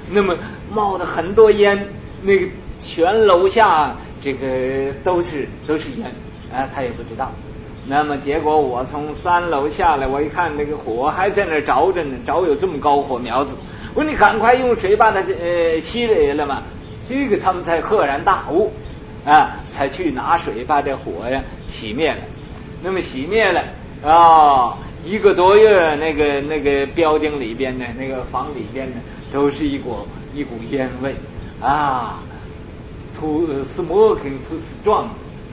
那么冒了很多烟，那个全楼下这个都是烟他也不知道。那么结果我从3楼下来，我一看那个火还在那着着呢，着有这么高火苗子，我说你赶快用水把它熄了嘛。这个他们才赫然大悟才去拿水把这火呀熄灭了。那么熄灭了1个多月，那个building里边呢，那个房里边呢，都是一股烟味to smoking to strong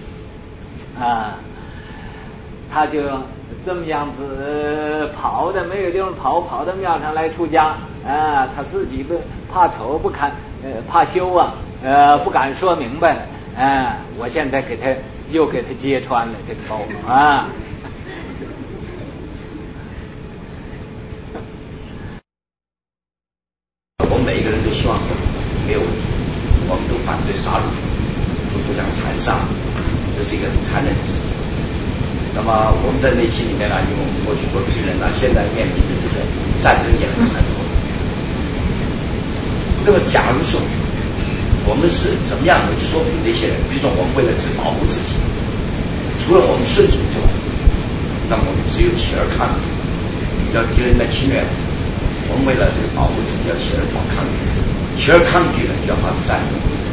他就这么样子跑的，没有地方跑到庙上来出家他自己不怕丑不敢怕羞不敢说明白了我现在又给他揭穿了这个包我们每一个人都希望没有问题，我们都反对杀戮，都讲残杀，这是一个很残忍的事情。那么我们在内心里面呢，因为我们过去过去人现在面临的这个战争也很残酷。那么假如说我们是怎么样能说服那些人，比如说我们为了只保护自己，除了我们顺从之外，那么我们只有起而抗拒，要敌人来侵略，我们为了这个保护自己要起而抗拒，起而抗拒了就要发生战争，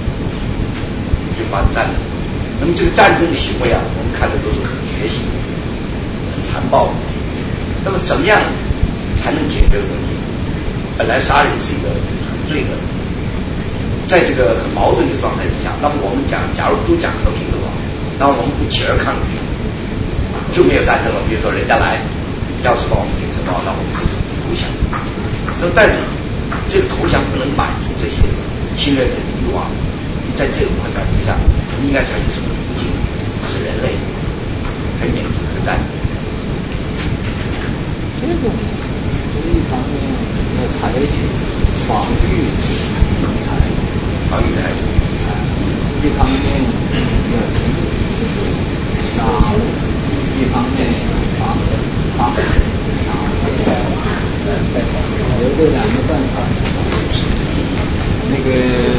那么这个战争的行为我们看的都是很血腥、很残暴的。那么怎么样才能解决问题？本来杀人是一个很罪恶的，在这个很矛盾的状态之下，那么我们假如都讲和平的话，那么我们不起而抗拒，就没有战争了。比如说人家来要是把我们给什么，那我们就投降。但是这个投降不能满足这些侵略者的欲望，在这个环境之下，我们应该采取什么途径，使人类可以免除这个战争？ 这个一方面要采取防御态度，一方面要停止杀戮，一方面防止杀戮。有这2个办法。那个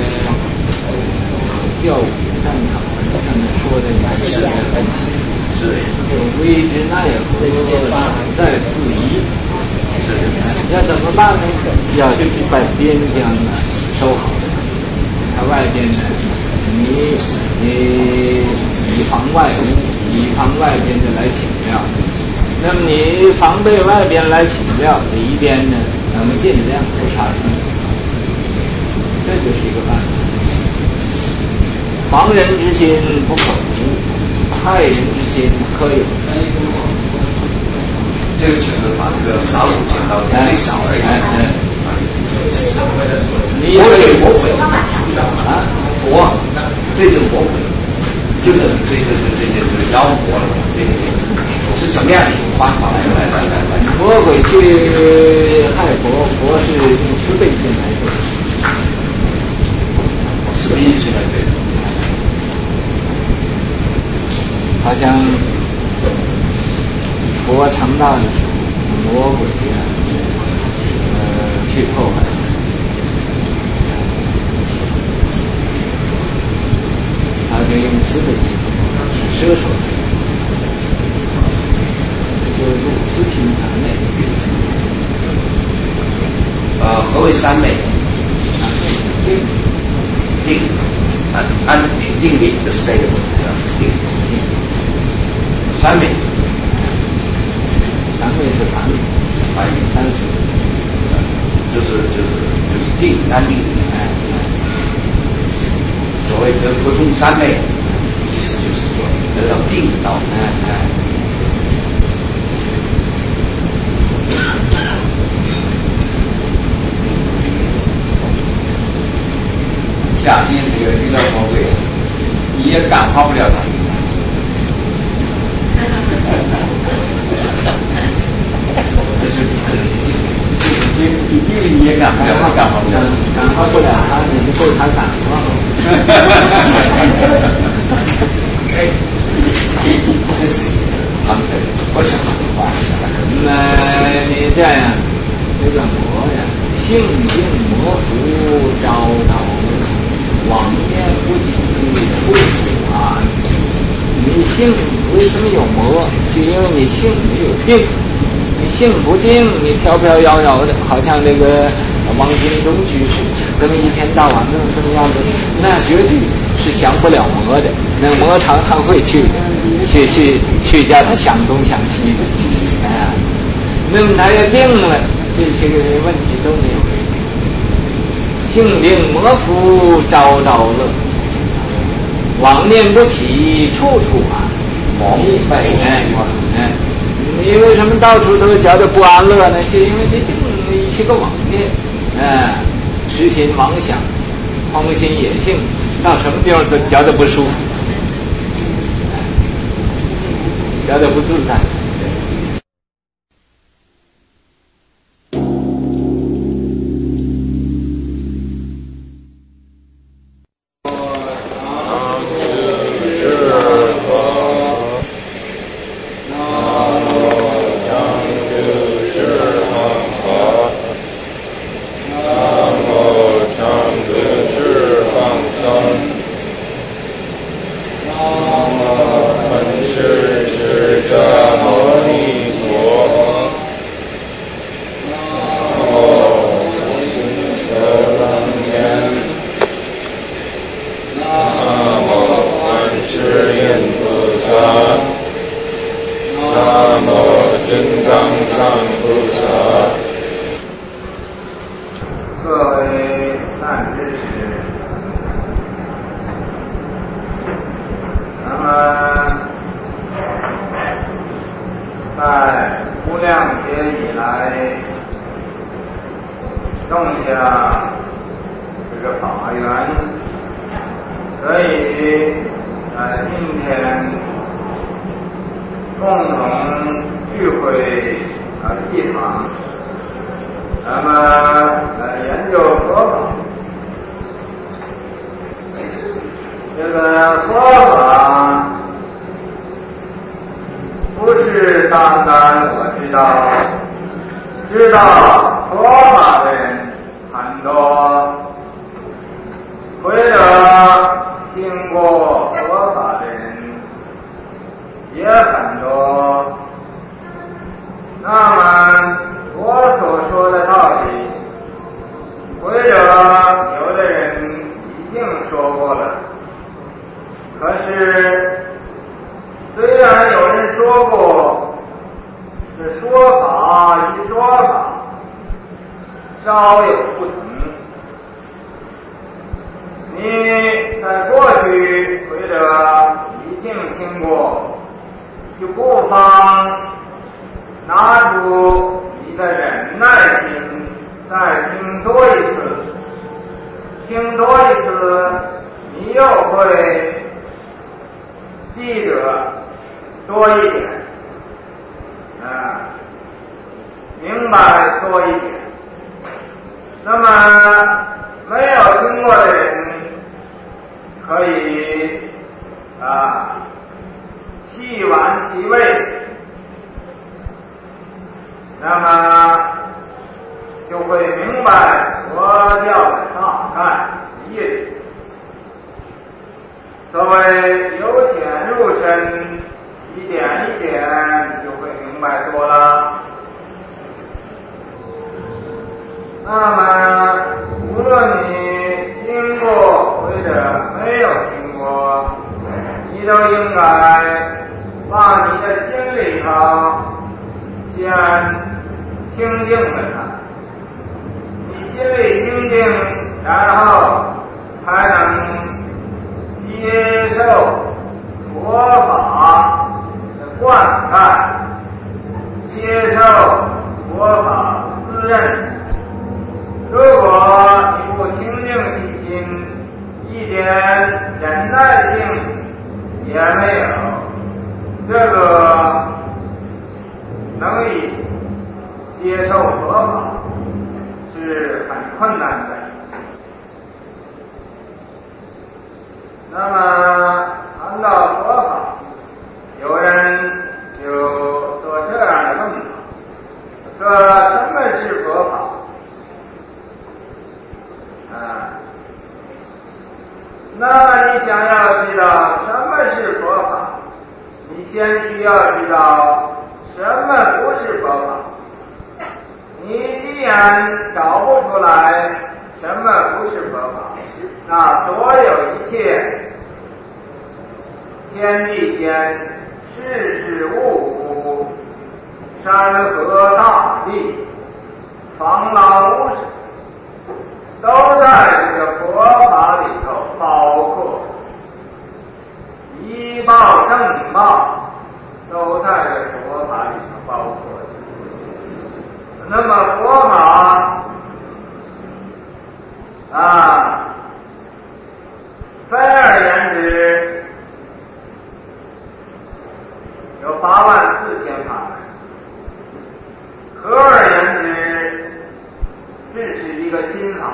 调虎战场上面说的也是很清楚，为之奈何在四夷。要怎么办呢？要把边疆收好，它外边呢，你以防外物，以防外边的来侵略。那么你防备外边来侵略，里边呢，咱们尽量不杀生，这就是一个办法。防人之心不可无，害人之心可有。 这个就是把这个杀戮减到最少而已。 你佛对魔鬼佛对这个魔鬼，就是对这妖魔了，是怎么样的一种方法来？ 魔鬼去害佛是用慈悲心来对， 慈悲心来对。 好像佛成道的时候，魔鬼去破坏，他就用慈悲心射手，就入慈心三昧。 何为三昧？定安定力的 state 定。三昧是梵语，30 就是定安定。所谓得中三昧，意思就是说得到定道。 假定这个遇到魔鬼，你也感化不了他。 这是你也感化不了他，感化不了他，你就够他感化了。 这是我想那你这样，这个魔呀，性境模糊， 性为什么有魔？就因为你性没有定，你性不定，你飘飘摇摇的，好像那个王金中居士这么一天到晚这么样子，那绝对是降不了魔的。那魔常常会去叫他想东想西的，那么他要定了，这些个问题都没有。性定魔伏朝朝乐，妄念不起处处安。 毛病败你为什么到处都觉得不安乐呢？就因为你定了一些个妄念，痴心妄想，狂心野性，到什么地方都觉得不舒服，觉得不自在。 那你想要知道什么是佛法， 先需要知道什么不是佛法。你既然找不出来什么不是佛法，那所有一切天地间事事物物、山河大地、防狼无事，都在这个佛法里头包括。医报正报都在这佛法里头包括。那么佛法分而言之，有84000法门。合而言之，这是一个心法。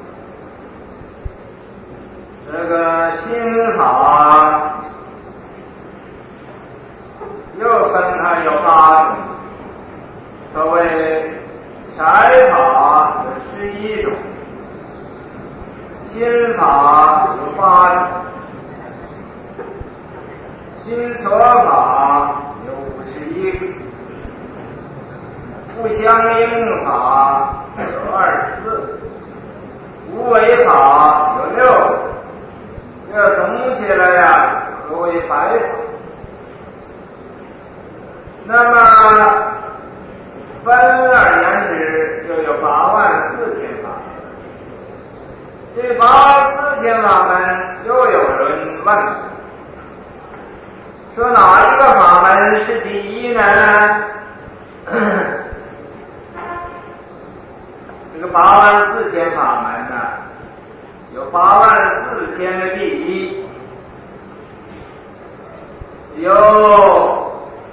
这个心法又分开有8种，所谓财法有11种，心法有8种，心所法有51个，不相应法有24，无为法有6个，这总起来呀，何为白法？那么分而言之，就有84000法。这84000法门，又有人问，说哪一个法门是第一呢？这个84000法门呢，有84000个第一，有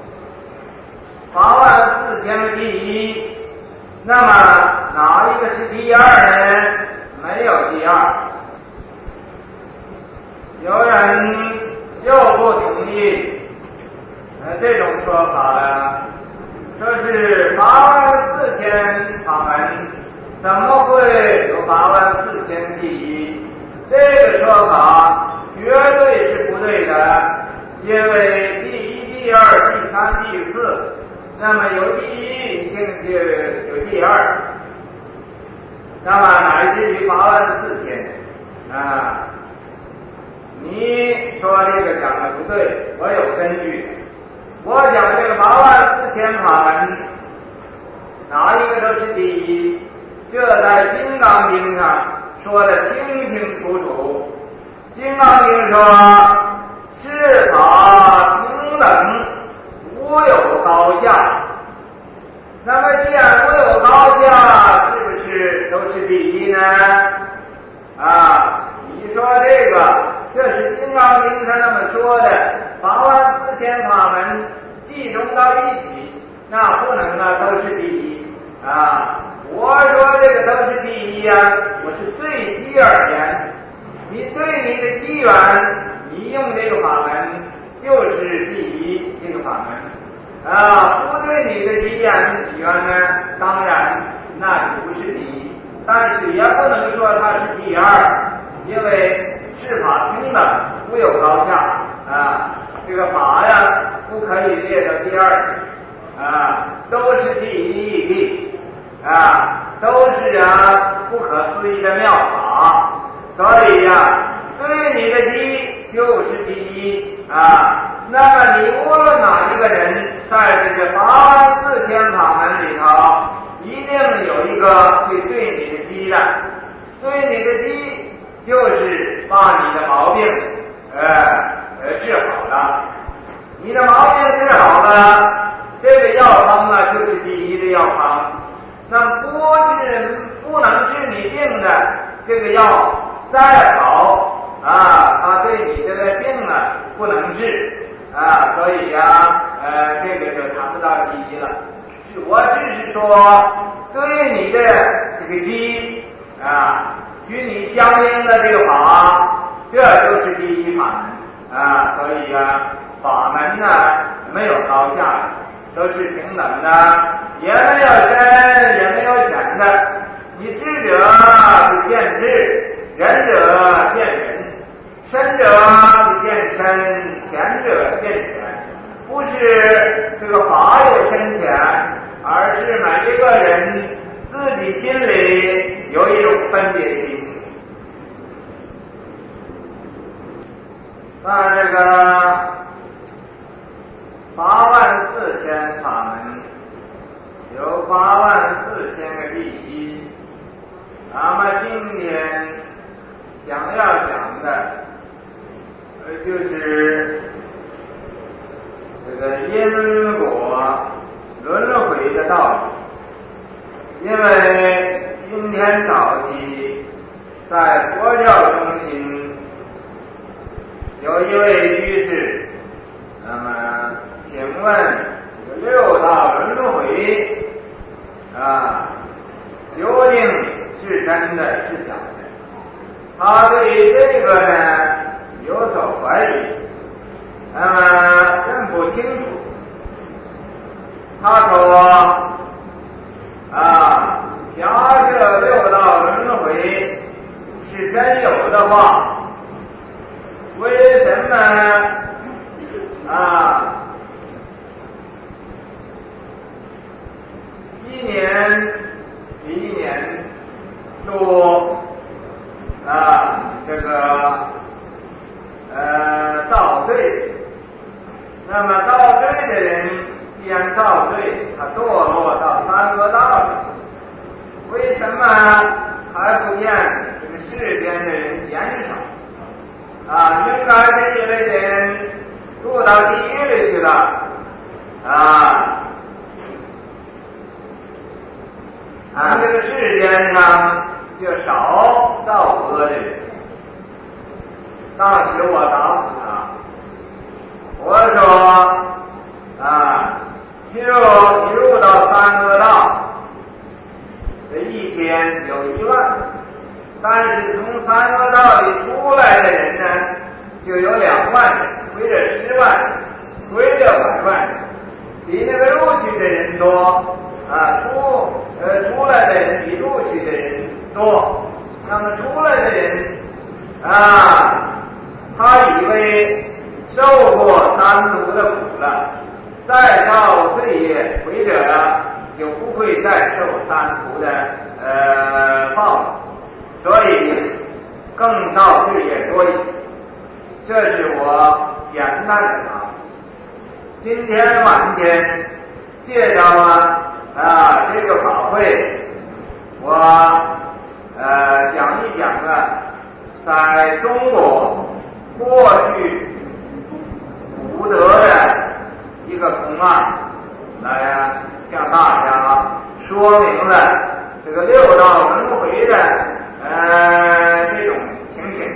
84000个第一，那么哪一个是第二呢？没有第二。有人又不同意这种说法了，说是84000法门，怎么会有84000第一？这个说法绝对是不对的，因为第一、第二、第三、第四，那么有第一一定就有第二，那么乃至于84000啊！你说这个讲的不对，我有根据。我讲这个84000法门，哪一个都是第一，这在《金刚经》上说的清清楚楚。《金刚经》说：“是法平等，无有高下。”那么既然无有高下，是不是都是第一呢？你说这个，这是《金刚经》上那么说的，84000法门集中到一起，那不能都是第一我说这个都是第一我是对机而言，你对你的机缘，你用这个法门就是第一这个法门不对你的机缘呢，当然那就不是第一，但是也不能说它是第二，因为是法平等，无有高下这个法不可以列到第二都是第一义谛都是不可思议的妙法，所以对你的机就是第一那么你无论哪一个人，在这个84000法门里头，一定有一个会对你的机的，对你的机就是把你的毛病治好了，你的毛病治好了，这个药方就是第一的药方。那不能治你病的这个药再好它对你这个病不能治所以这个就谈不到第一了。我只是说对你的这个机与你相应的这个法，这就是第一法门所以法门没有高下的，都是平等的，也没有深也没有浅的。你智者就见智，仁者见仁，深者就见深，浅者见浅， 不是这个法有深浅，而是每一个人自己心里有一种分别心。那这个84000法门，有84000个第一。那么今天想要讲的，就是这个因果轮回的道理。因为今天早期在佛教中心有一位居士，那么请问这个六道轮回究竟是真的是假的？他对这个呢有所怀疑，那么认不清楚。他说假设六道轮回是真有的话，为什么一年比一年多这个造罪？那么造罪的人既然造罪，他堕落到三恶道里，为什么还不见这个世间的人减少？应该这一类人堕到地狱里去了这个世间上就少造恶的人。当时我答复他，我说譬如你入到三恶道，这一天有1万，但是从三恶道里出来的人呢，就有2万人，或者10万人，或者100万人，比那个入去的人多出来的人比入去的人多。那么出来的人他以为受过三途的苦了，再造罪业，或者就不会再受三途的报了，所以更造罪业多一点。这是我简单的答复。今天晚间借着这个法会，我讲一讲在中国过去古德的一个公案，来向大家说明了这个六道轮回的这种情形。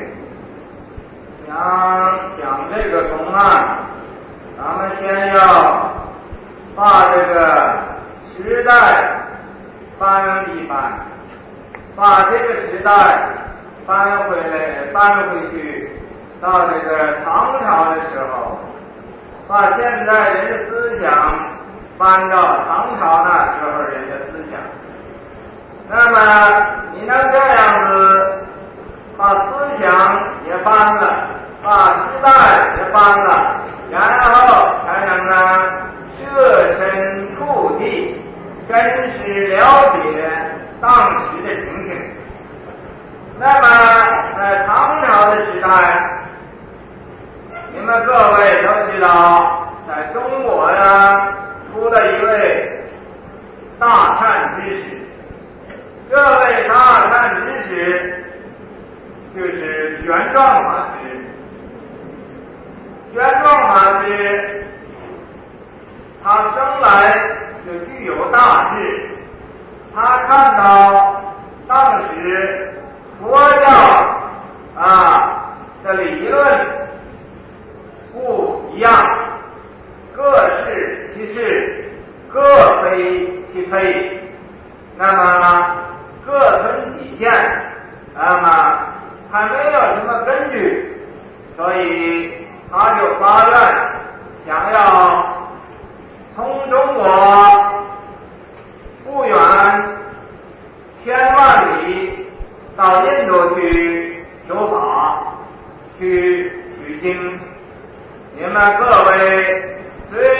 讲这个公案，咱们先要把这个时代翻一翻，把这个时代翻回去到这个唐朝的时候，把现在人的思想搬到唐朝那时候人的思想。那么你能这样子把思想也搬了，把时代也搬了，然后才能设身处地，真实了解当时的情形。那么在唐朝的时代，你们各位都知道，在中国出了一位大善知识。这位大善知识就是玄奘法师。玄奘法师他生来就具有大智，他看到当时佛教的理论不一样，各是其是，各非其非，那么各存己见，那么还没有什么根据，所以他就发愿想要从中国不远1000万里到印度去求法，去取经。你们各位虽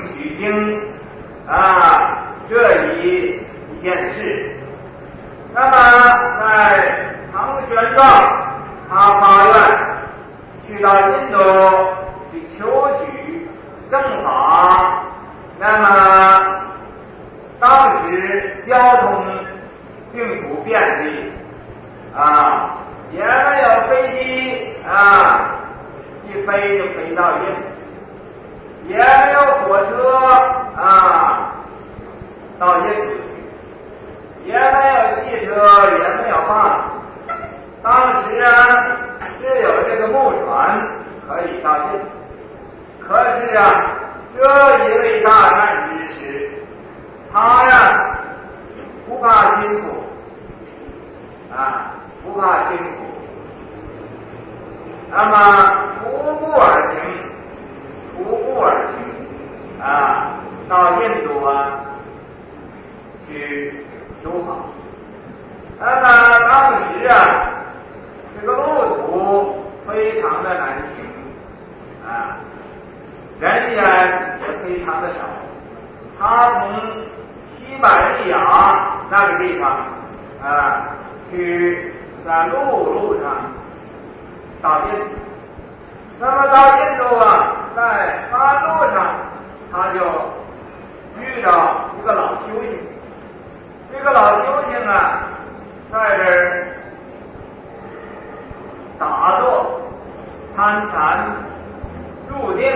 取经这一件事。那么在唐玄奘他发愿去到印度去求取正法，那么当时交通并不便利也没有飞机一飞就飞到印度，也没有火车到印度去，也没有汽车，也没有巴士。当时只有这个木船可以到印度。可是这一位大善之士，他不怕辛苦不怕辛苦，那么徒步而行到印度去求法。那么当时这个路途非常的难行人员也非常的少。他从西伯利亚那个地方去在路上到印度。那么到印度在半路上他就遇到一个老修行。这个老修行在这儿打坐参禅入定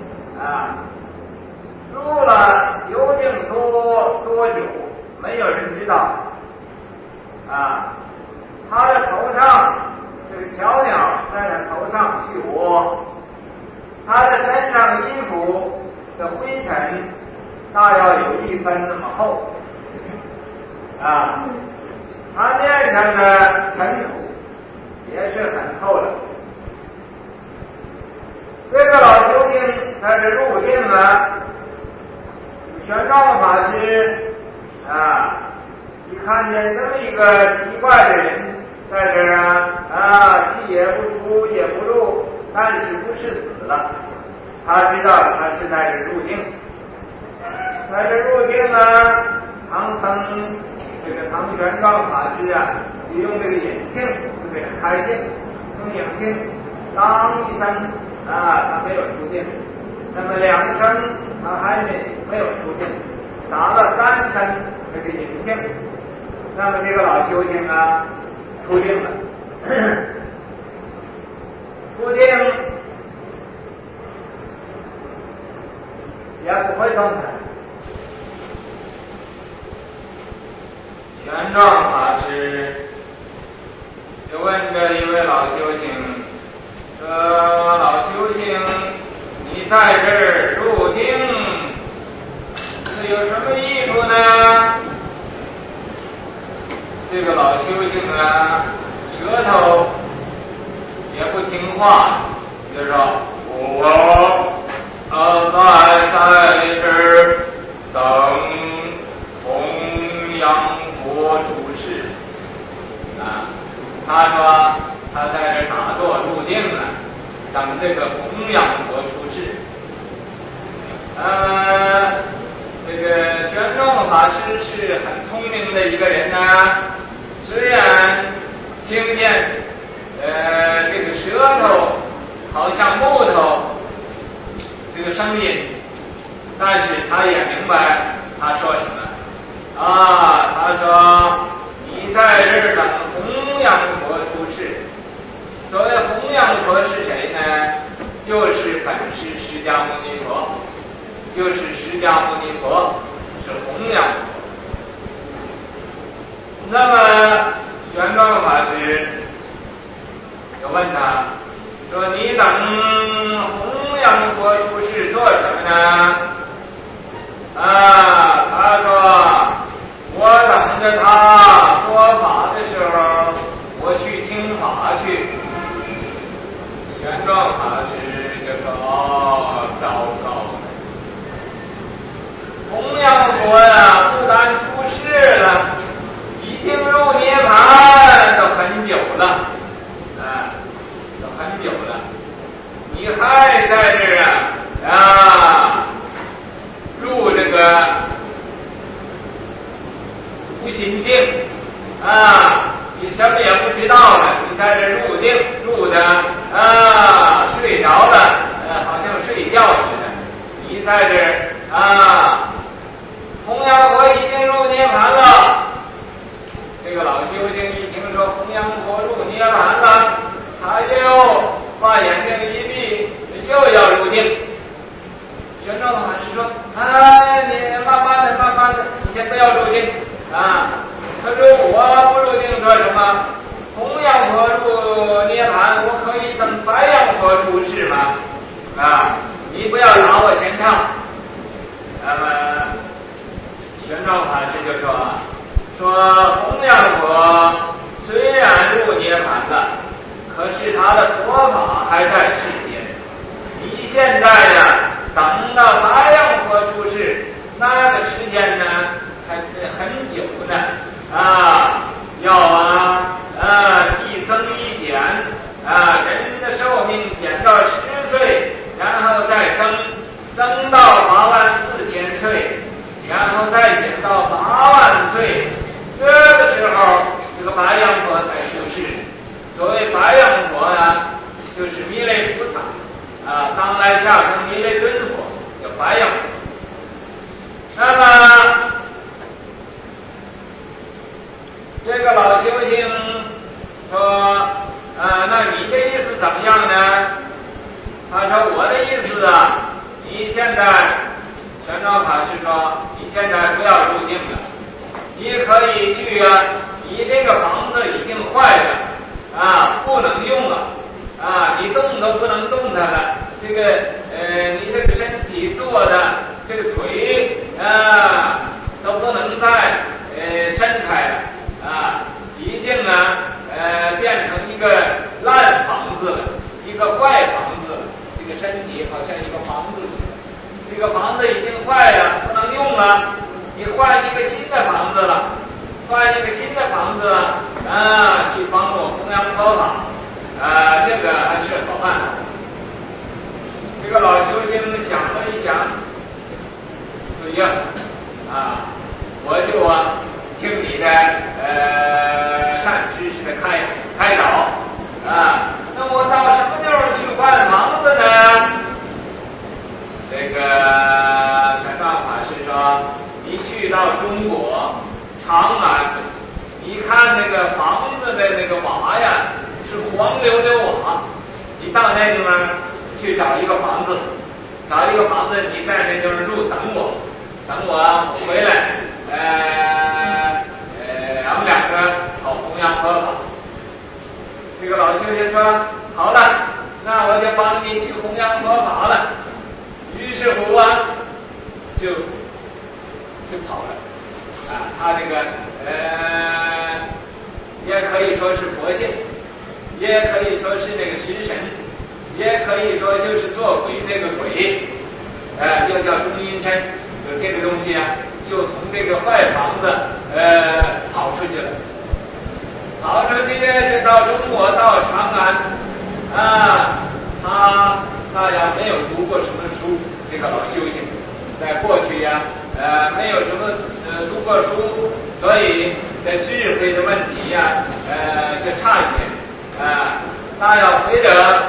入了究竟多久没有人知道他的头上这个巧鸟在他头上去窝，他的身上衣服的灰尘大要有1分那么厚他面上的尘土也是很厚的。这个老修行在这入定玄奘法师一看见这么一个奇怪的人在这气也不出也不入，但是不是死了，他知道他是在这入定。在这入定唐僧这个唐玄奘法师就用这个引磬就给他开镜，用引磬当一声他没有出定，那么2声他还没有出定，打了3声这个引磬，那么这个老修行出定了。出定也不会动弹。玄奘法师就问这一位老修行，说老修行，你在这儿入定是有什么意图呢？这个老修行舌头也不听话，就说我在这儿等弘扬佛出世他说他在这打坐入定等这个弘扬佛出世。这个玄奘法师是很聪明的一个人虽然听见这个舌头好像木头这个声音，但是他也明白他说什么他说你在这儿等弘扬佛出世。所谓弘扬佛是谁呢？就是本师释迦牟尼佛，就是释迦牟尼佛是弘扬佛。那么玄奘法师就问他说你等弘扬佛出世做什么呢？他说我等着他说法的时候我去听法去。玄奘法师就说糟糕，弘扬佛不但出世了，已经入涅槃都很久了都很久了，你还在这儿心定啊，你什么也不知道了，你在这入定入的啊，睡着了，好像睡觉似的，你在这弘扬佛已经入涅槃了。这个老修行一听说弘扬佛入涅槃了，他又把眼睛一闭，又要入定。玄奘法师说：“你慢慢的，你先不要入定啊。”他说：“我不入定说什么？弘扬佛入涅槃，我可以等白羊佛出世吗？啊，你不要拿我前唱。”那么玄奘法师就说弘扬佛虽然入涅槃了，可是他的佛法还在世间。你现在呢，等到白羊佛出世，那个时间呢还很久呢要一增一减人的寿命减到10岁，然后再增到84000岁，然后再减到8万岁，这个时候这个白羊佛才出世。所谓白羊佛呢，就是弥勒菩萨当来下生弥勒尊佛，叫白羊佛。那么这个老修行说那你的意思怎么样呢？他说我的意思你现在玄奘法师说你现在不要入定了，你可以去你这个房子已经坏了不能用了你动都不能动它了，这个你这个身体坐的这个腿都不能再伸开了已经变成一个烂房子了，一个坏房子了，这个身体好像一个房子似的，这个房子已经坏了，不能用了，你换一个新的房子了，换一个新的房子去帮我弘扬佛法这个还是好办法。这个老修行想了一想，对呀我就听你的善知识的开导那我到什么地方去换房子呢？这个玄奘法师说，你去到中国长安，你看那个房子的那个瓦呀是黄溜溜瓦，你到那地方去找一个房子，你在那地方住，等我回来咱们两个好弘扬佛法。这个老修行说好了，那我就帮你去弘扬佛法了。于是乎就跑了他这个也可以说是佛性，也可以说是那个食神，也可以说就是做鬼这个鬼又叫中阴身，就这个东西就从这个坏房子跑出去了，就到中国，到长安他呀没有读过什么书，这个老修行在过去没有什么读过书，所以在智慧的问题就差一点他要或者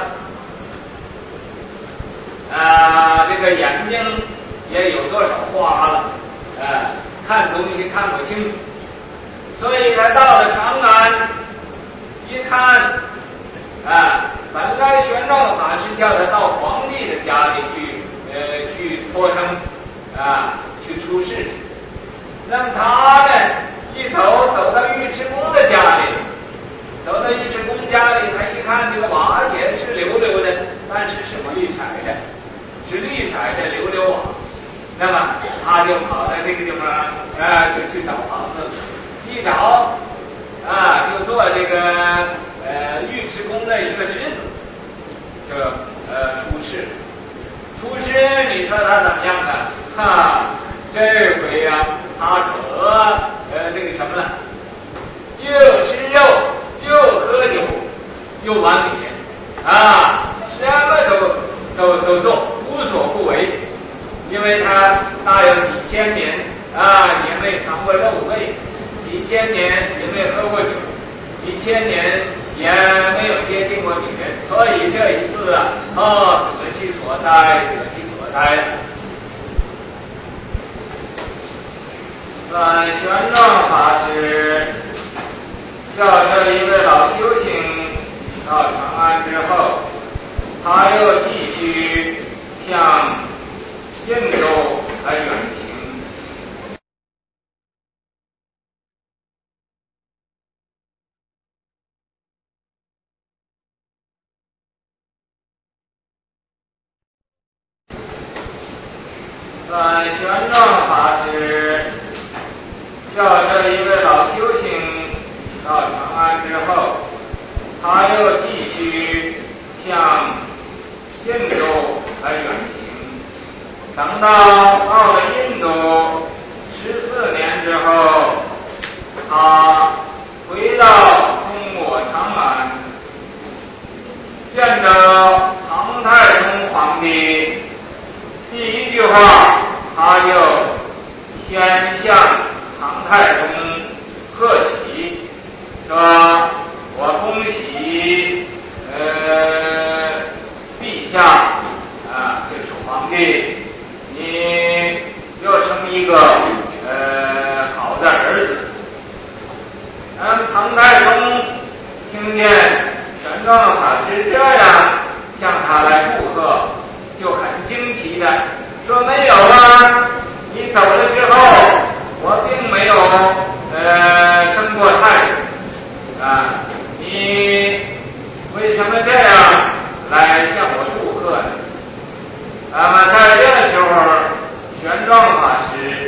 这个眼睛也有多少花了看东西看不清楚，所以他到了长安一看本来玄奘法师叫他到皇帝的家里去托生去出世，那么他呢一走到尉迟恭的家里，他一看这个瓦也是溜溜的，但是是绿彩的溜溜瓦，那么他就跑到这个地方就去找房子，一找就做这个尉迟恭的一个侄子，就出世。你说他怎么样呢？这回他可这个什么呢？又吃肉，又喝酒，又玩脸什么都做，无所不为。因为他大有几千年也没尝过肉味，几几千年也没喝过酒，几千年也没有接近过女人，所以这一次得其所哉，得其所哉。玄奘法师叫这一位老修行到长安之后，他又继续向印度而远行。玄奘法师叫这一位老修行到长安之后，他又继续向印度而远行。等到了印度14年之后，他回到中国长安，见到唐太宗皇帝，第一句话他就先向唐太宗贺喜，说我恭喜陛下就是皇帝，你又生一个好的儿子。唐太宗听见玄奘法师这样向他来祝贺，就很惊奇的说：没有啊，你走了之后，我并没有生过太子你为什么这样来向我祝贺呢？那么在这个时候，玄奘法师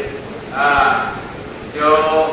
就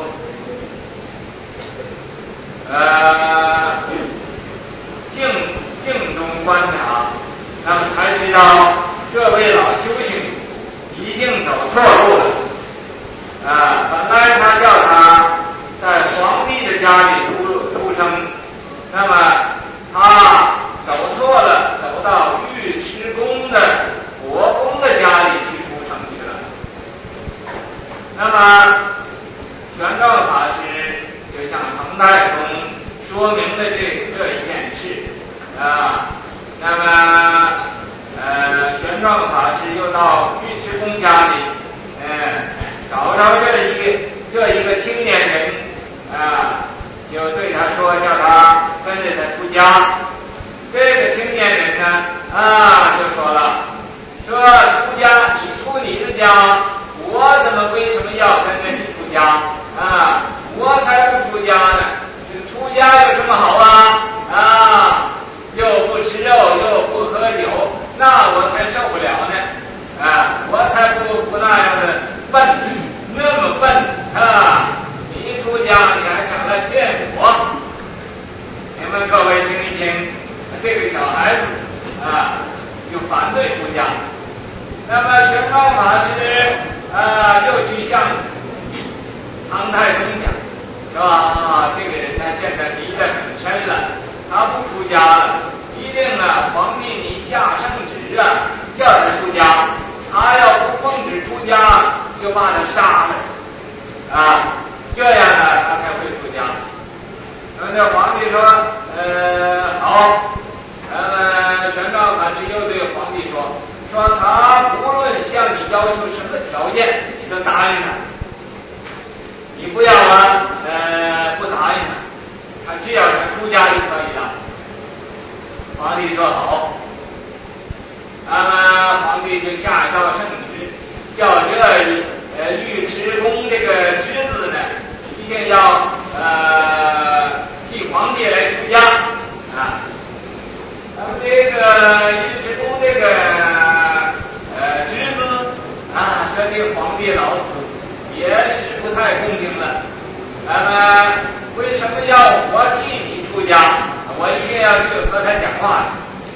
静中观察，那么才知道这位老修行一定走错路了。本来他叫他在皇帝的家里出生，那么他走错了，走到尉迟恭的国公的家里去出生去了。那么玄奘法师就向唐太宗说明了这一件事那么玄奘法师又到尉迟恭家里找着这一个青年人就对他说，叫他跟着他出家。这个青年人呢就说了，说出家你出你的家，我为什么要跟着你出家我才不出家呢，出家有什么好又不吃肉又不喝酒，那我才受不了呢我才不那样的笨，那么笨你一出家你还想来见我？你们各位听一听，这个小孩子就反对出家。那么玄奘法师又去向唐太宗讲，是吧这个人他现在迷得很深了，他不出家了，一定皇帝你下圣旨叫他出家，他要不奉旨出家就把他杀了这样他才会出家。那么这皇帝说好。玄奘法师又对皇帝说他无论向你要求什么条件你都答应他，你不要不答应他只要他出家就可以了。皇帝说好。那么皇帝就下一道圣旨，叫这尉迟恭这个侄子呢一定要替皇帝来出家那么这个尉迟恭这个侄子说这个皇帝老子也是不太公平了。那么为什么要我替你出家？我一定要去和他讲话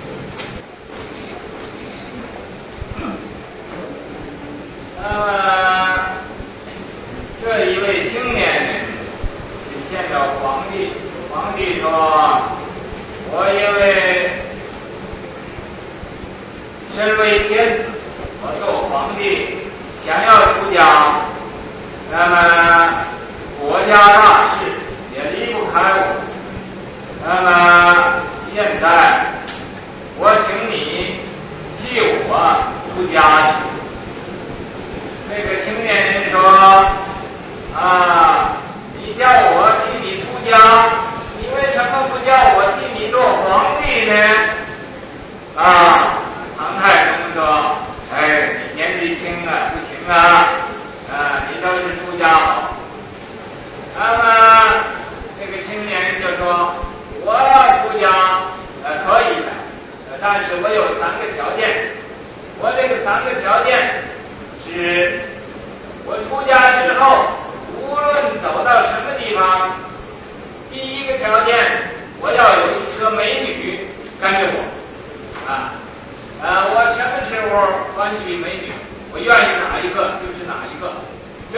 那么这一位青年人见到皇帝，皇帝说我因为身为天子，我做皇帝想要出家，那么国家大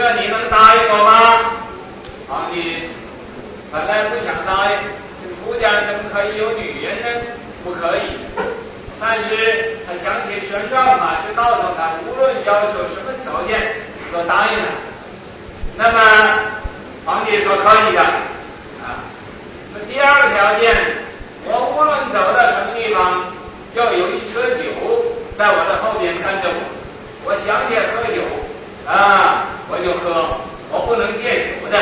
这你能答应我吗？皇帝本来不想答应，这个出家人怎么可以有女人呢？不可以。但是他想起玄奘法师告诉他，无论要求什么条件都答应他。那么皇帝说可以的啊。那么第二个条件，我无论走到什么地方，要有一车酒在我的后边跟着我。我想起喝酒啊，我就喝，我不能戒酒的。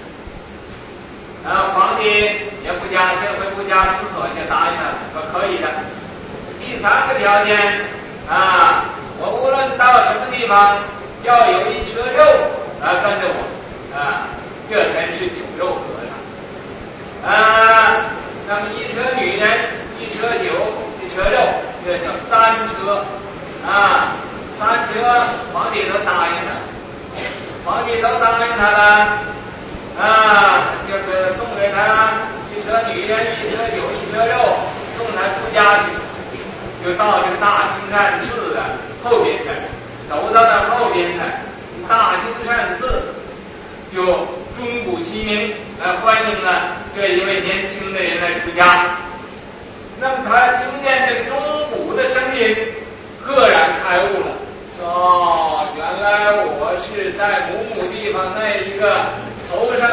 皇帝也不加这回不加思索就答应他，说可以的。第三个条件啊，我无论到什么地方，要有一车肉跟着我啊，这真是酒肉和尚那么一车女人，一车酒，一车肉，这叫三车三车，皇帝都答应了，皇帝都答应他了这个送给他一车女人，一车酒，一车肉，送他出家去。就到这个大兴善寺的后边去，走到那后边去，大兴善寺就钟鼓齐鸣欢迎了这一位年轻的人来出家。那么他听见这钟鼓的声音，赫然开悟了。原来我是在某某地方那一个头上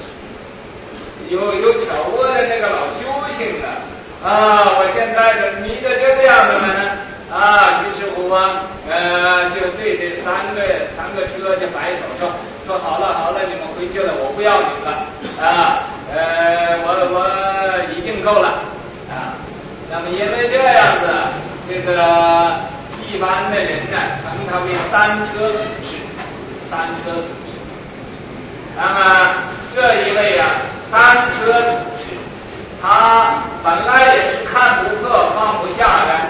有巧窝的那个老修行的。我现在的迷着这个样子呢于是乎就对这三个车就摆手说好了，你们回去了，我不要你们了我已经够了那么因为这样子，这个一般的人呢称他为三车祖师。那么这一位三车祖师，他本来也是看不破放不下的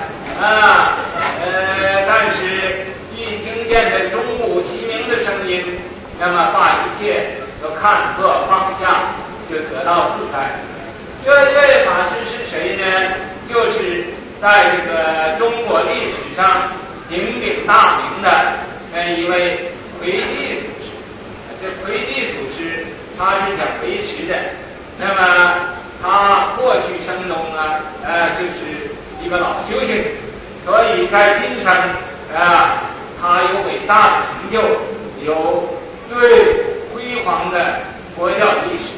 但是一听见这钟鼓齐鸣的声音，那么把一切都看破放下，就得到自在。这一位法师是谁呢？就是在这个中国历史上鼎鼎大名的一位魁地祖师。这魁地祖师他是讲维持的，那么他过去生中就是一个老修行，所以在今生他有伟大的成就，有最辉煌的佛教历史。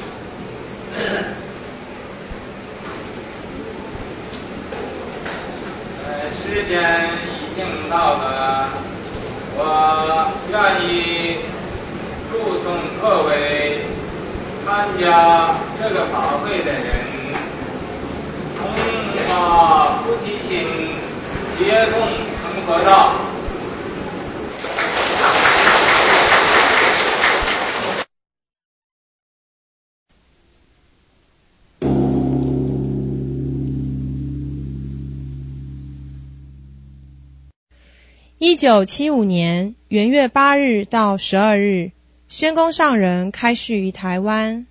时间已经到了，我愿意祝颂各位参加这个法会的人，同发菩提心，结共成佛道。 1975年元月8日到12日，宣公上人开示于台湾。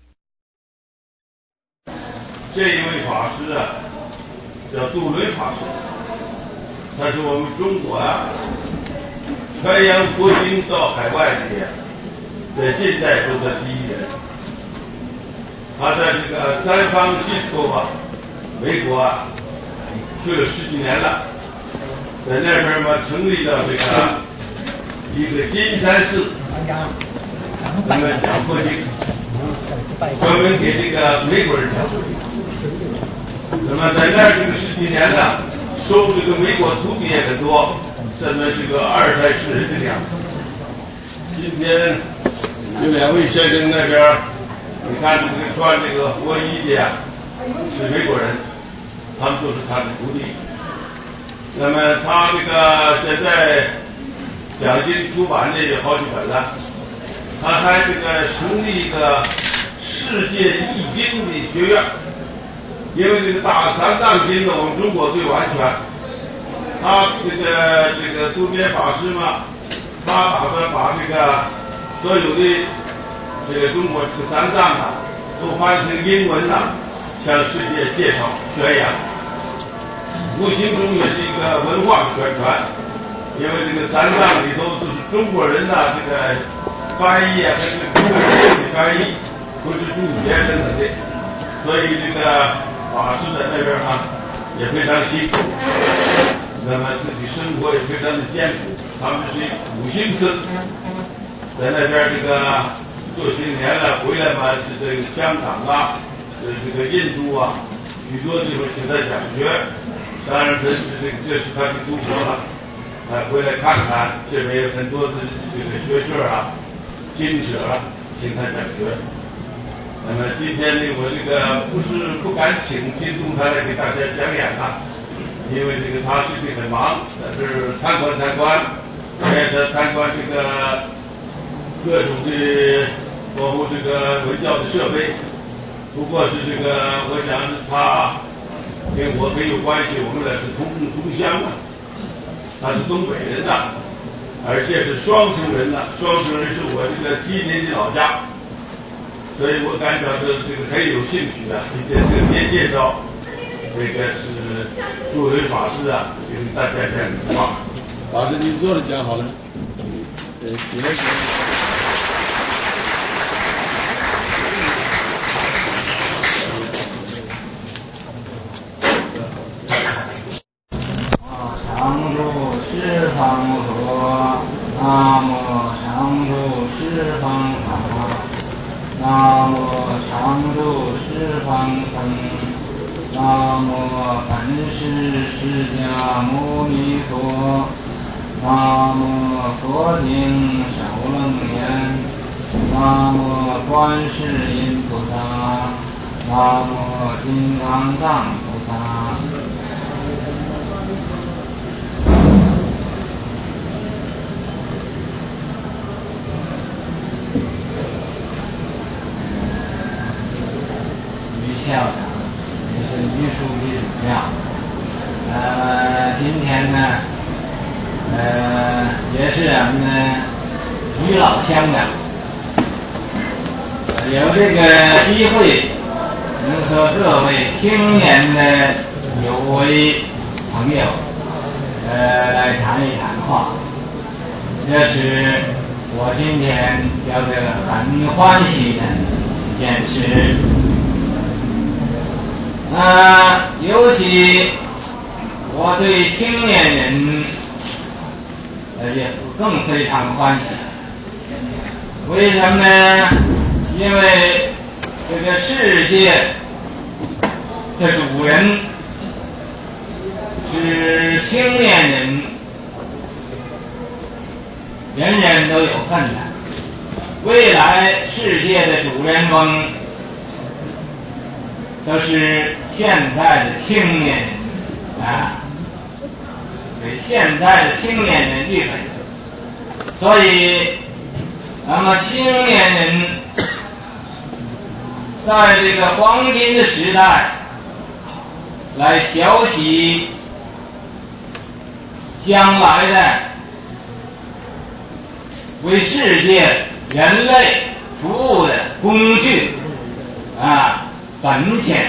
这一位法师叫杜伦法师，他是我们中国传扬佛经到海外的在近代中的第一人。他在这个三方西斯科美国去了10几年了，在那边成立了这个一个金山寺，那么讲佛经，专门给这个美国人讲佛经。那么在那这个10几年呢，收这个美国徒弟也很多，现在是个23世人这个样子。今天有2位先生那边，你看这个穿这个佛衣的是美国人，他们都是他的徒弟。那么他这个现在讲经出版的有好几本了，他还这个成立一个世界易经的学院，因为这个大三藏经呢，我们中国最完全。他这个渡边法师他打算把这个所有的这个中国这个三藏都翻成英文向世界介绍宣扬。无形中也是一个文化宣传，因为这个三藏里头都是中国人这个翻译啊，这个翻译都是注解等等的，所以这个法师在那边也非常辛苦，那么自己生活也非常的艰苦。他们是5星次，在那边这个做些年了，回来嘛是这个香港啊，这个印度啊，许多地方请他讲学。当然这是他的祖国了，回来看看，这边有很多的这个学者啊、经者啊，请他讲学。那么今天呢，我这个不敢请金东他来给大家讲演啊，因为这个他最近很忙，在这儿参观，带他参观这个各种的，包括这个文教的设备。不过是这个，我想他跟我很有关系，我们俩是同乡啊。他是东北人呐，而且是双城人呐，双城人是我这个吉林的老家。所以我感觉这个很有兴趣啊！今天这个介绍，这个是杜维法师啊，给大家讲话。 法师，您坐着讲好了。起来。 常住十方佛，南无常住十方法。南无常住十方僧，南无本师释迦牟尼佛，南无佛顶首楞严，南无观世音菩萨，南无金刚藏菩萨。校长，也是于书记主教。今天呢，也是俺们于老乡长，有这个机会能和各位青年的有为朋友，来谈一谈话，这是我今天觉得很欢喜的一件事。尤其我对青年人也更非常欢喜。为什么呢？因为这个世界的主人是青年人，人人都有份的。未来世界的主人翁都是现在的青年人给现在的青年人预备的。所以那么青年人在这个黄金的时代来学习将来的为世界人类服务的工具本钱。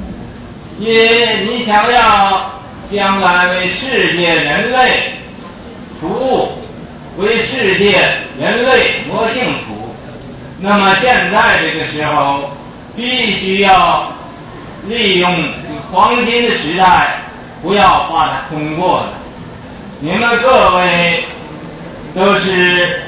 你想要将来为世界人类服务，为世界人类谋幸福，那么现在这个时候必须要利用黄金的时代，不要把它空过了。你们各位都是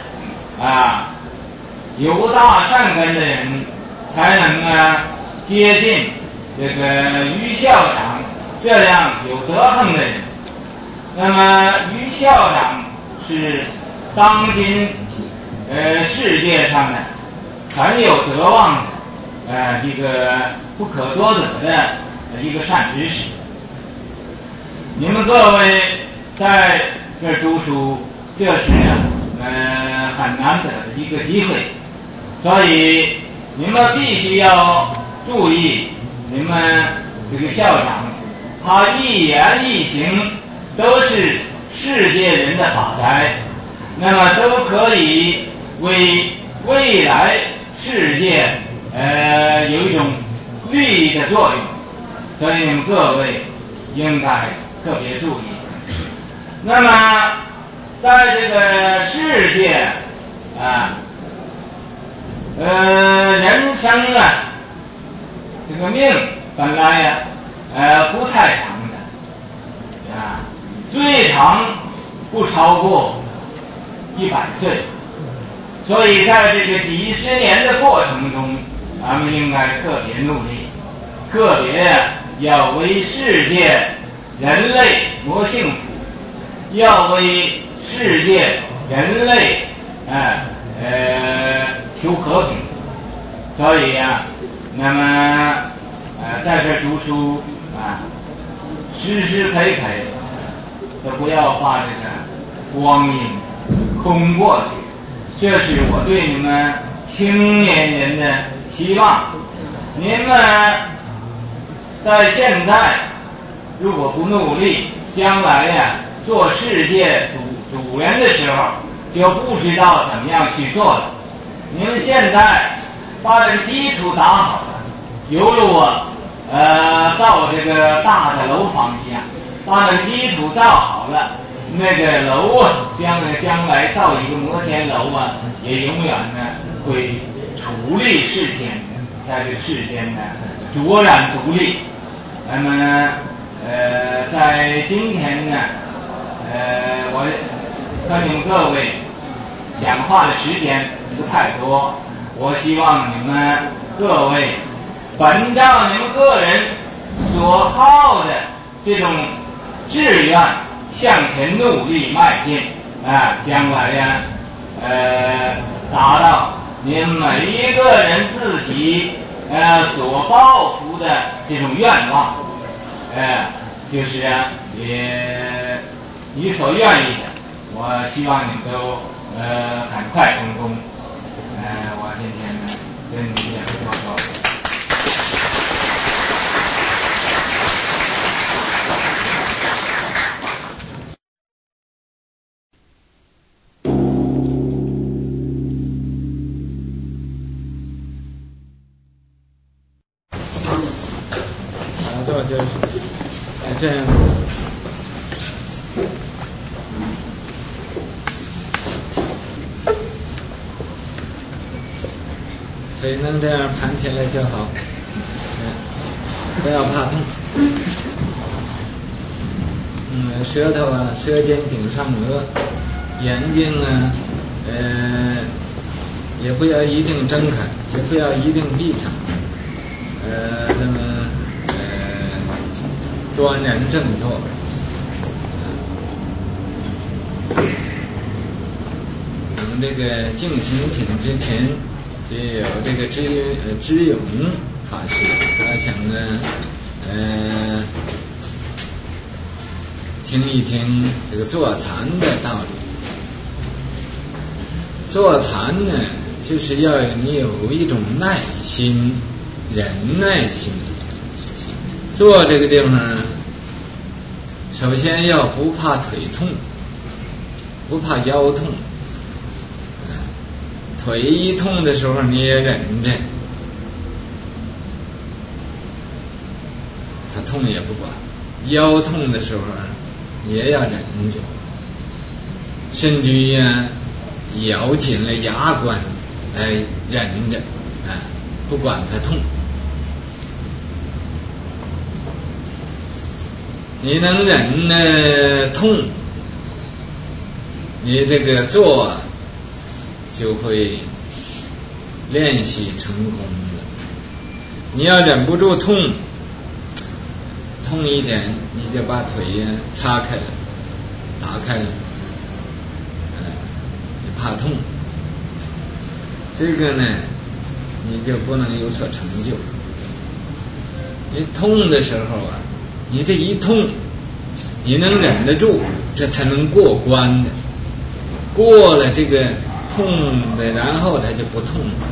有大善根的人，才能接近这个于校长这样有德行的人。那么于校长是当今世界上的很有德望的一个不可多得的一个善知识。你们各位在这读书，这是很难得的一个机会，所以你们必须要注意，你们这个校长他一言一行都是世界人的法财，那么都可以为未来世界有一种利益的作用，所以你们各位应该特别注意。那么在这个世界人生啊，这个命本来呀，不太长的啊，最长不超过100岁，所以在这个几十年的过程中，咱们应该特别努力，特别要为世界人类谋幸福，要为世界人类求和平。所以呀，那么在这读书啊，时时刻刻都不要把这个光阴空过去，这是我对你们青年人的希望。你们在现在如果不努力，将来呀做世界主人的时候就不知道怎么样去做了。你们现在把这个基础打好了，犹如我造这个大的楼房一样，把那个基础造好了，那个楼啊将来造一个摩天楼啊，也永远呢会处理世间的，在这个世间呢卓然独立。那么在今天呢我和你们各位讲话的时间不太多，我希望你们各位本照你们个人所好的这种志愿向前努力迈进啊，将来呀达到你们每一个人自己所抱负的这种愿望，就是你所愿意的，我希望你们都很快成功。我今天呢跟你们也说说。 就是这样。腿能这样盘起来就好，不要怕痛。舌头啊，舌尖顶上颚，眼睛呢，也不要一定睁开，也不要一定闭上，这么端然正坐。等这个静心品之前，就有这个知勇法师，他想呢，听一听这个坐禅的道理。坐禅呢，就是要你有一种耐心、忍耐心。坐这个地方呢，首先要不怕腿痛，不怕腰痛。腿一痛的时候你也忍着，他痛也不管；腰痛的时候也要忍着，甚至于咬紧了牙关来忍着，不管它痛。你能忍痛，你这个坐就会练习成功了。你要忍不住痛一点，你就把腿擦开了，打开了，你怕痛，这个呢你就不能有所成就。你痛的时候你这一痛你能忍得住，这才能过关的。过了这个痛的，然后它就不痛了。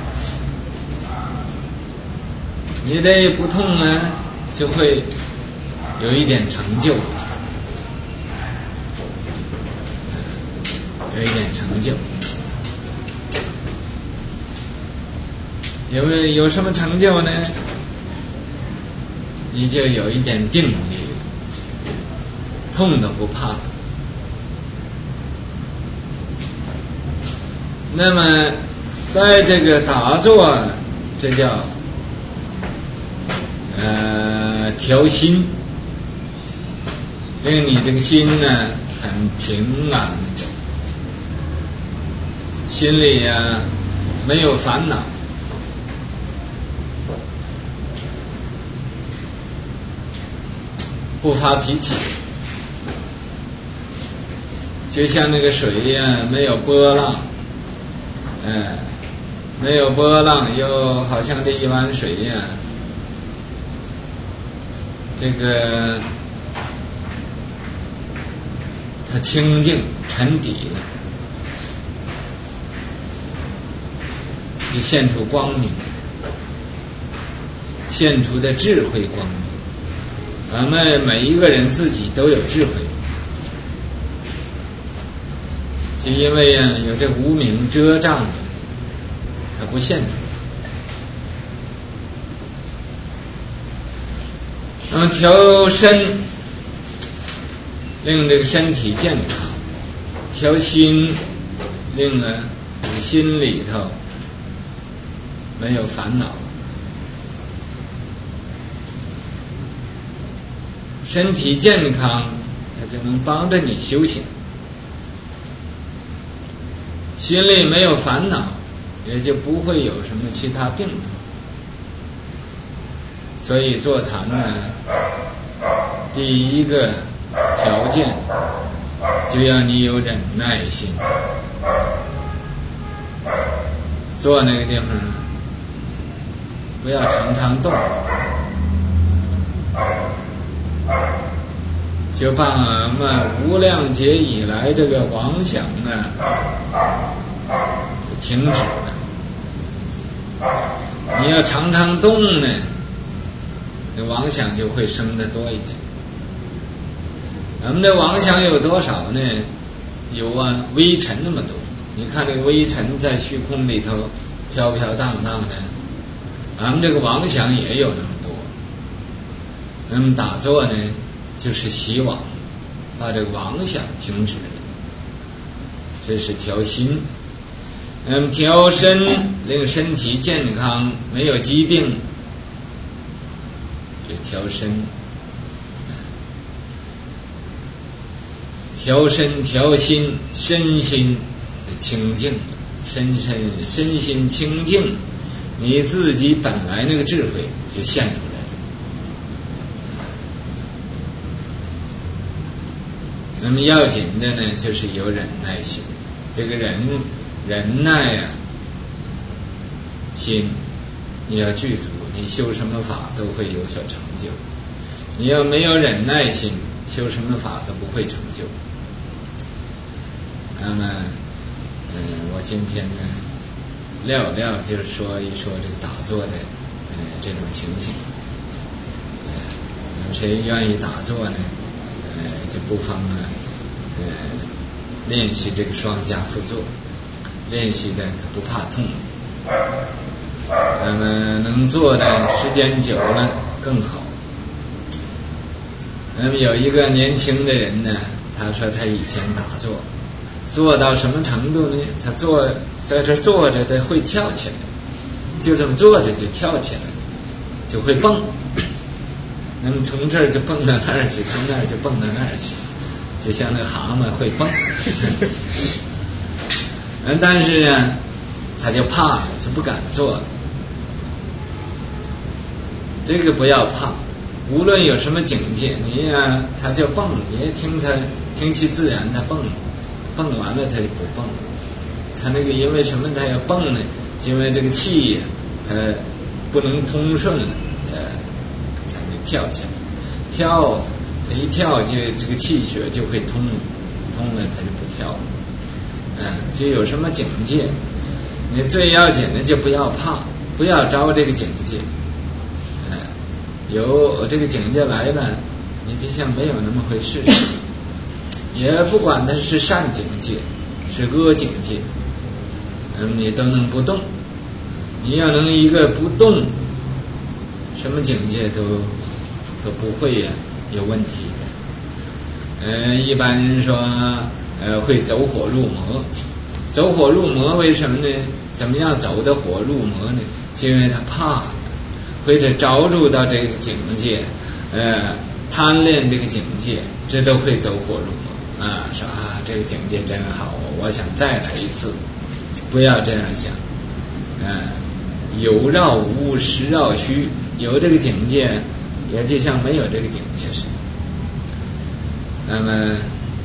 你这不痛就会有一点成就，有一点成就。有什么成就呢？你就有一点定力了，痛都不怕。那么在这个打坐，这叫调心，令你这个心呢很平安，心里没有烦恼，不发脾气，就像那个水没有波浪，没有波浪，又好像这一碗水这个它清净沉底了，就现出光明，现出的智慧光明。咱们每一个人自己都有智慧，就因为有这无明遮障的，它不现出来。那么调身，令这个身体健康；调心，令心里头没有烦恼。身体健康，它就能帮着你修行；心里没有烦恼，也就不会有什么其他病痛。所以坐禅呢，第一个条件就要你有忍耐心。坐那个地方不要常常动，就把我们无量劫以来这个妄想停止了。你要常常动呢，这妄想就会生得多一点。咱们这妄想有多少呢？有微尘那么多。你看这个微尘在虚空里头飘飘荡荡的，咱们这个妄想也有那么多。那么打坐呢，就是洗妄，把这个妄想停止了，这是调心。那么调身，令身体健康，没有疾病，这调身。调身调心，身心清净，身心清净，你自己本来那个智慧就现出来了。那么要紧的呢，就是有忍耐心。这个忍耐心你要具足，你修什么法都会有所成就。你要没有忍耐心，修什么法都不会成就。那么我今天呢就是说一说这个打坐的这种情形。那么谁愿意打坐呢，就不妨练习这个双夹趺坐，练习的不怕痛。那么能做的时间久了更好。那么有一个年轻的人呢，他说他以前打坐做到什么程度呢？他在这坐着他会跳起来，就这么坐着就跳起来，就会蹦。那么从这儿就蹦到那儿去，从那儿就蹦到那儿去，就像那蛤蟆会蹦。但是呢，他就怕了，就不敢做了。这个不要怕，无论有什么境界，他就蹦，你也听其自然，他蹦完了他就不蹦。他那个因为什么他要蹦呢？因为这个气他不能通顺了，他就跳起来，他一跳就这个气血就会通了他就不跳了。就有什么境界，你最要紧的就不要怕，不要着这个境界。有这个境界来了，你就像没有那么回事。也不管它是善境界是恶境界，你都能不动。你要能一个不动，什么境界都不会有问题的。一般人说会走火入魔， 走火入魔，为什么呢？怎么样走的火入魔呢？就因为他怕了，或者着入到这个境界，贪恋这个境界，这都会走火入魔啊！说啊，这个境界真好，我想再来一次。不要这样想，有绕无，实绕虚。有这个境界，也就像没有这个境界似的。那么，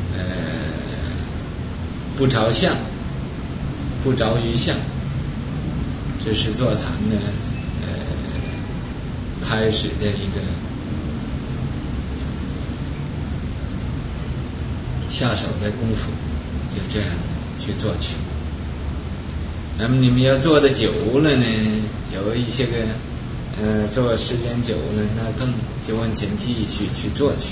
不着相，不着于相，这是坐禅的开始的一个下手的功夫，就这样去做去。那么你们要做的久了呢，有一些个做时间久了，那更就往前继续去做去。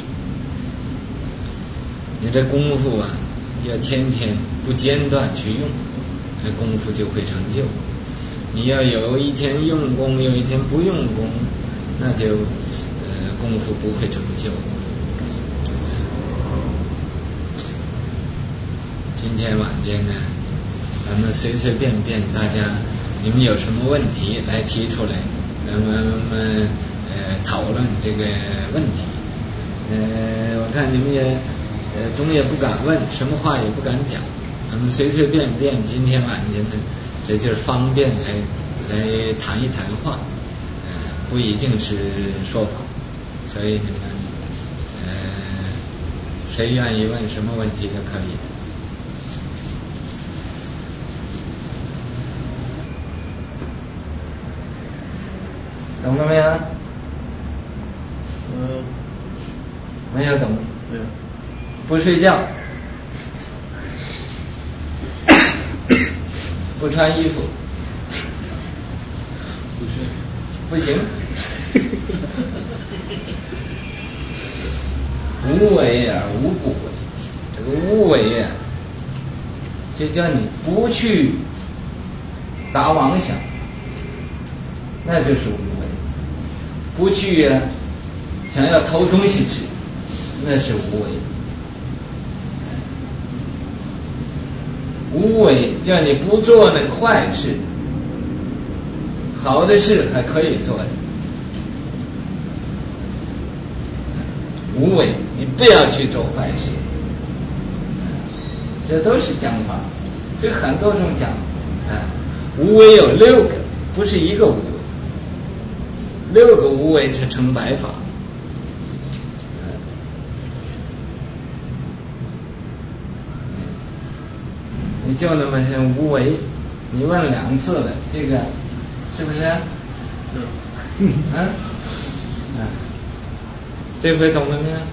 你这功夫啊，要天天不间断去用，这功夫就会成就。你要有一天用功，有一天不用功，那就功夫不会成就。今天晚间呢，咱们随随便便，大家你们有什么问题来提出来，咱们讨论这个问题。我看你们也总也不敢问，什么话也不敢讲，咱们随随便便，今天晚间呢，这就是方便来谈一谈话，不一定是说法，所以你们谁愿意问什么问题都可以的。懂了没有？没有懂。 没有。 不睡觉，不穿衣服，不行。无为而无不为，这个无为啊，就叫你不去打妄想，那就是无为；不去想要偷东西吃，那是无为。无为叫你不做那坏事，好的事还可以做的。无为，你不要去做坏事，这都是讲法，这很多种讲法。无为有6个，不是一个无为，6个无为才成白法。你就那么无为，你问2次了，这个是不是？这回懂了没有？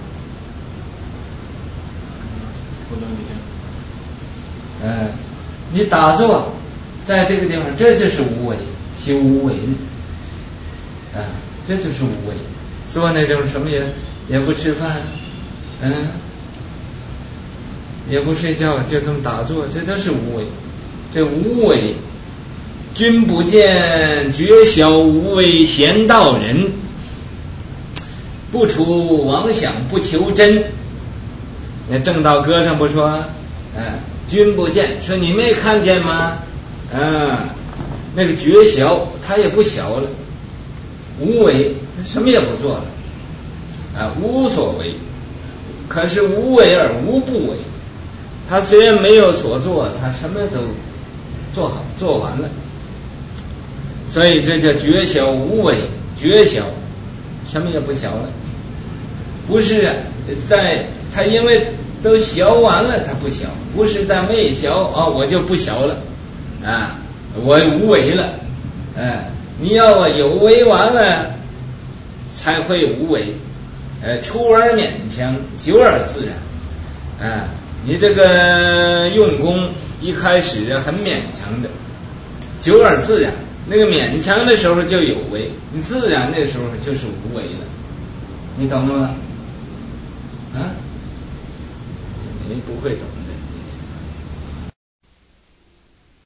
不懂你。 你打坐在这个地方，这就是无为，修无为的，这就是无为。做那种什么也不吃饭，也不睡觉，就这么打坐，这都是无为。这无为，君不见，觉晓无为贤道人，不除妄想不求真。那正道歌上不说，君不见，说你没看见吗？那个觉晓他也不晓了，无为什么也不做了，无所为。可是无为而无不为，他虽然没有所做，他什么都做好做完了。所以这叫觉晓无为，觉晓什么也不晓了。不是在他因为都晓完了他不晓，不是在没晓我就不晓了，我无为了，你要我有为完了才会无为，出而勉强，久而自然。你这个用功一开始很勉强的，久而自然，那个勉强的时候就有为，你自然的时候就是无为了，你懂了吗？你不会懂。